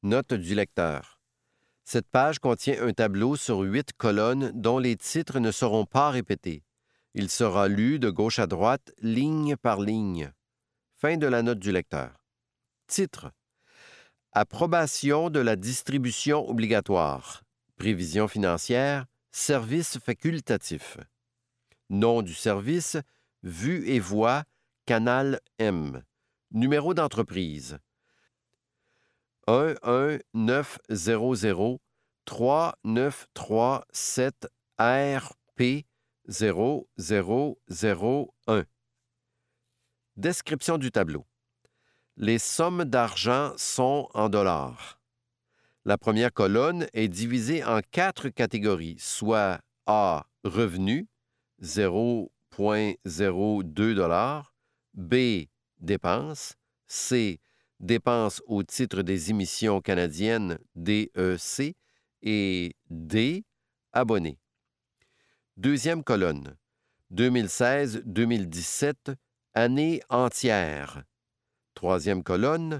Note du lecteur. Cette page contient un tableau sur 8 colonnes dont les titres ne seront pas répétés. Il sera lu de gauche à droite, ligne par ligne. Fin de la note du lecteur. Titre. Approbation de la distribution obligatoire. Prévision financière. Service facultatif. Nom du service. Vue et voix. Canal M. Numéro d'entreprise. 11900 3937 RP 0001. Description du tableau. Les sommes d'argent sont en dollars. La première colonne est divisée en 4 catégories, soit A. Revenus, 0,02 $, B. Dépenses, C. Dépenses au titre des émissions canadiennes, DEC, et D. Abonnés. Deuxième colonne. 2016-2017, année entière. Troisième colonne.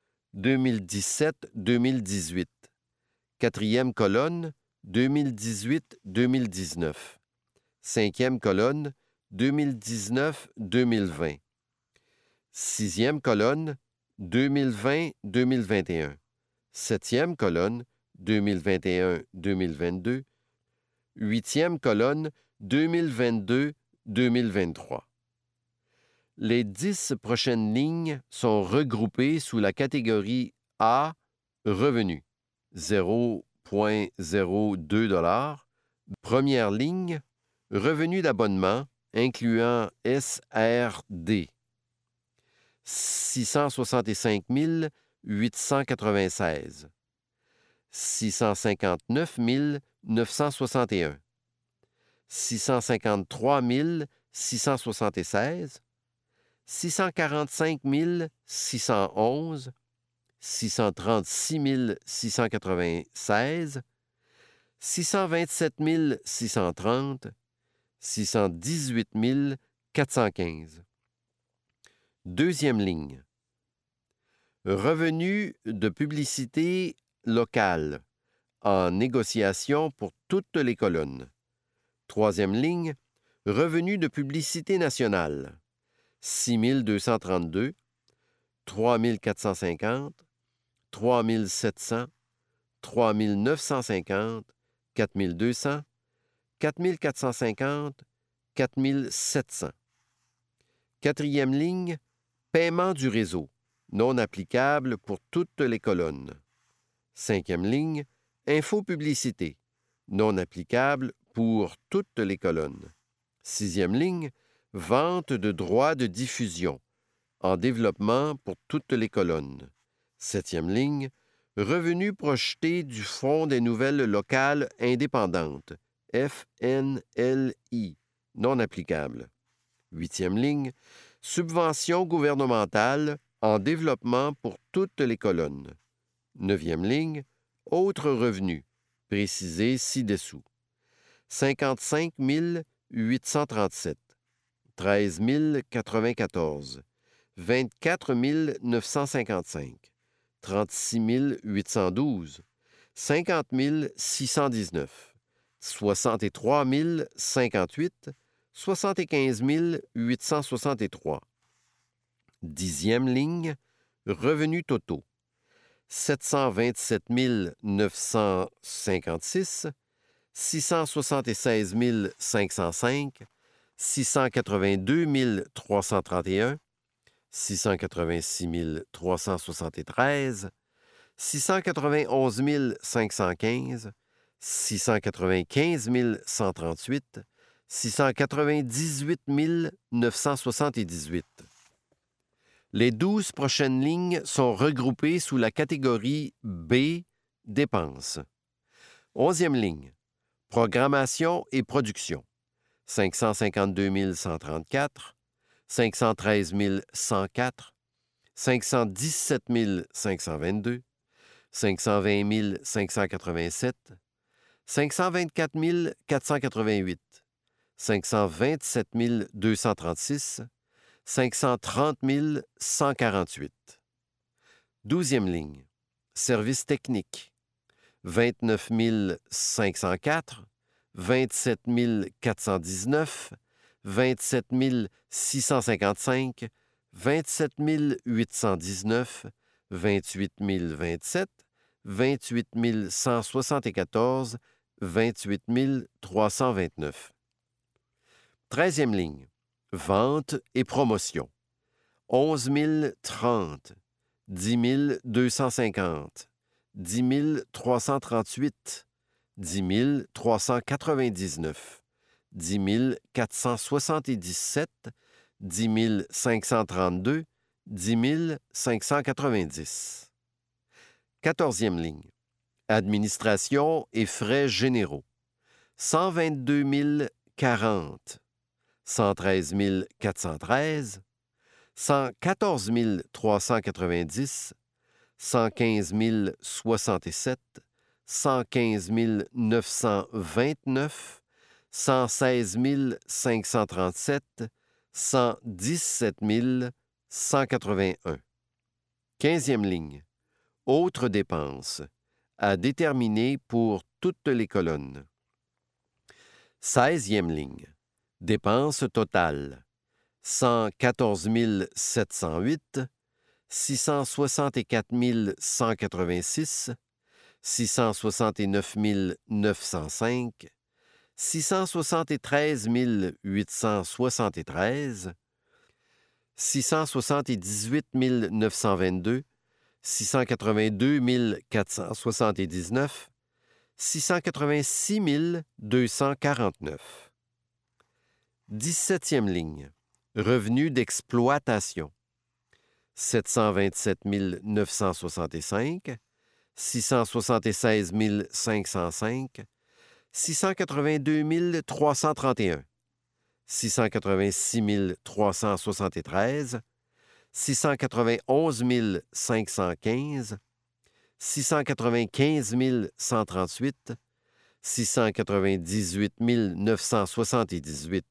2017-2018. Quatrième colonne. 2018-2019. Cinquième colonne. 2019-2020. Sixième colonne. 2020-2021. Septième colonne. 2021-2022. Huitième colonne. 2022-2023. Les 10 prochaines lignes sont regroupées sous la catégorie A, revenus, 0,02 $. Première ligne, revenus d'abonnement, incluant SRD, 665 896, 659 961, 653 676, 645 611, 636 696, 627 630, 618 415. Deuxième ligne. Revenus de publicité locale en négociation pour toutes les colonnes. Troisième ligne. Revenus de publicité nationale. 6 232, 3 450, 3 700, 3 950, 4 200, 4 450, 4 700. Quatrième ligne, paiement du réseau, non applicable pour toutes les colonnes. Cinquième ligne, infopublicité, non applicable pour toutes les colonnes. Sixième ligne, vente de droits de diffusion, en développement pour toutes les colonnes. Septième ligne, revenus projetés du Fonds des nouvelles locales indépendantes, FNLI, non applicable. Huitième ligne, subvention gouvernementale en développement pour toutes les colonnes. Neuvième ligne, autres revenus, précisés ci-dessous. 55 837, 13 094, 24 955, 36 812, 50 619, 63 058, 75 863. Dixième ligne, revenus totaux. 727 956, 676 505, 682 331, 686 373, 691 515, 695 138, 698 978. Les 12 prochaines lignes sont regroupées sous la catégorie B, dépenses. 11e ligne, programmation et production. 552 134, 513 104, 517 522, 520 587, 524 488, 527 236, 530 148. 12e ligne. Services techniques, 29 504, 27 419, 27 655, 27 819, 28 027, 28 174, 28 329. 13e ligne. Vente et promotion. 11 030, 10 250, 10 338, 10 399, 10 477, 10 532, 10 590. 14e ligne. Administration et frais généraux. 122 040, 113 413, 114 390, 115 067, 115 929, 116 537, 117 181. 15e ligne. Autres dépenses. À déterminer pour toutes les colonnes. 16e ligne. Dépenses totales. 114 708, 664 186, 669 905, 673 873, 678 922, 682 479, 686 249. 17e ligne. Revenus d'exploitation. 727 965, 676 505, 682 331, 686 373, 691 515, 695 138, 698 978.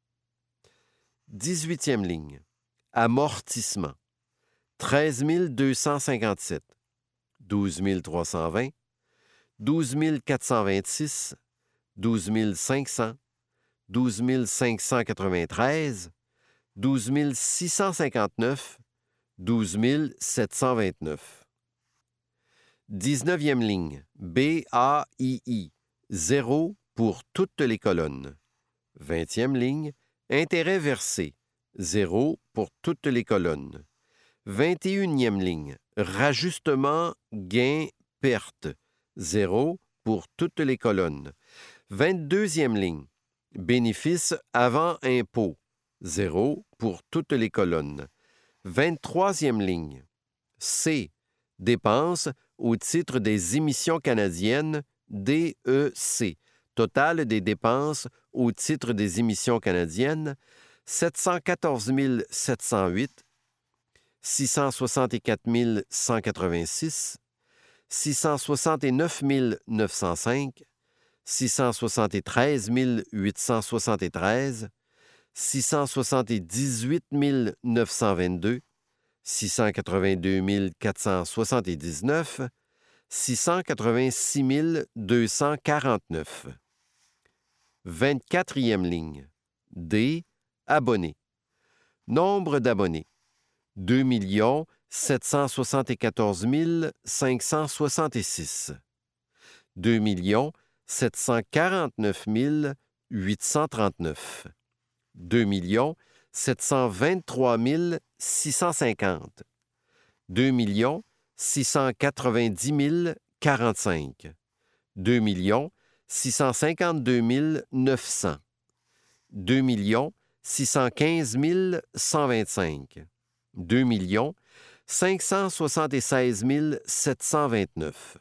18e ligne. Amortissement. 13 257, 12 320, 12 426, 12 500, 12 593, 12 659, 12 729. 19e ligne. BAII. 0 pour toutes les colonnes. 20e ligne. Intérêt versé. 0 pour toutes les colonnes. 21e ligne. Rajustement gain-perte. 0 pour toutes les colonnes. 22e ligne. Bénéfice avant impôt. 0 pour toutes les colonnes. 23e ligne. C. Dépenses au titre des émissions canadiennes, DEC. Total des dépenses au titre des émissions canadiennes, 714 708, 664 186, 669 905, 673 873, 678 922, 682 479, 686 249. 24e ligne. D. Abonnés. Nombre d'abonnés. 2 774 566. 2 749 839. 2 723 650. 2 690 045. 2 652 900. 2 615 125. 2 576 729.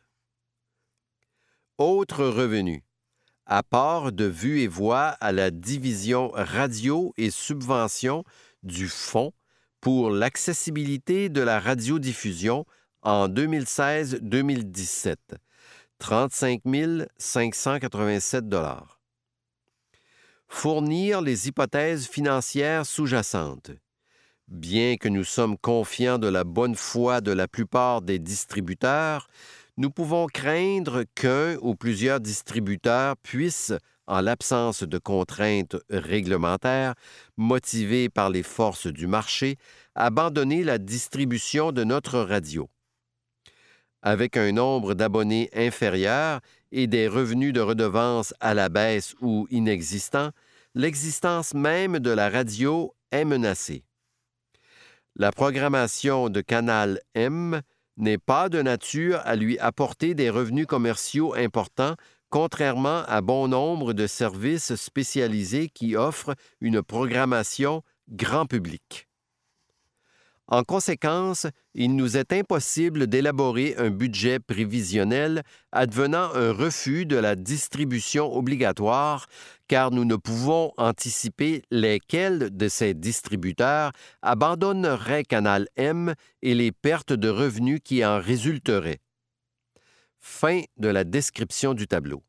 Autres revenus. Apport de vue et voix à la division radio et subventions du Fonds pour l'accessibilité de la radiodiffusion en 2016-2017, 35 587 $. Fournir les hypothèses financières sous-jacentes. Bien que nous sommes confiants de la bonne foi de la plupart des distributeurs, nous pouvons craindre qu'un ou plusieurs distributeurs puissent, en l'absence de contraintes réglementaires motivées par les forces du marché, abandonner la distribution de notre radio. Avec un nombre d'abonnés inférieur et des revenus de redevance à la baisse ou inexistants, l'existence même de la radio est menacée. La programmation de Canal M n'est pas de nature à lui apporter des revenus commerciaux importants, contrairement à bon nombre de services spécialisés qui offrent une programmation grand public. En conséquence, il nous est impossible d'élaborer un budget prévisionnel advenant un refus de la distribution obligatoire, car nous ne pouvons anticiper lesquels de ces distributeurs abandonneraient Canal M et les pertes de revenus qui en résulteraient. Fin de la description du tableau.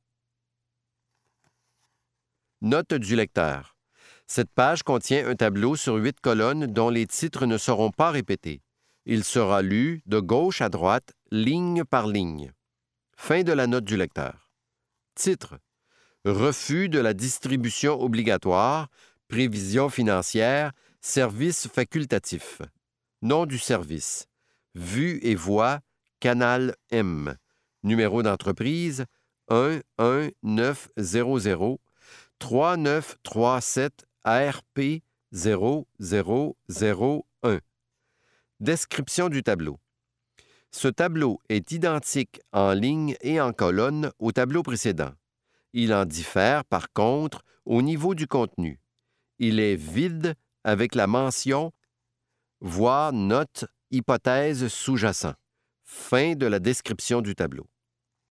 Note du lecteur. Cette page contient un tableau sur 8 colonnes dont les titres ne seront pas répétés. Il sera lu de gauche à droite, ligne par ligne. Fin de la note du lecteur. Titre. Refus de la distribution obligatoire, prévision financière, service facultatif. Nom du service. Vue et voix, Canal M. Numéro d'entreprise 11900 3937 ARP 0001. Description du tableau. Ce tableau est identique en ligne et en colonne au tableau précédent. Il en diffère, par contre, au niveau du contenu. Il est vide avec la mention « Voir note hypothèse sous-jacent ». Fin de la description du tableau.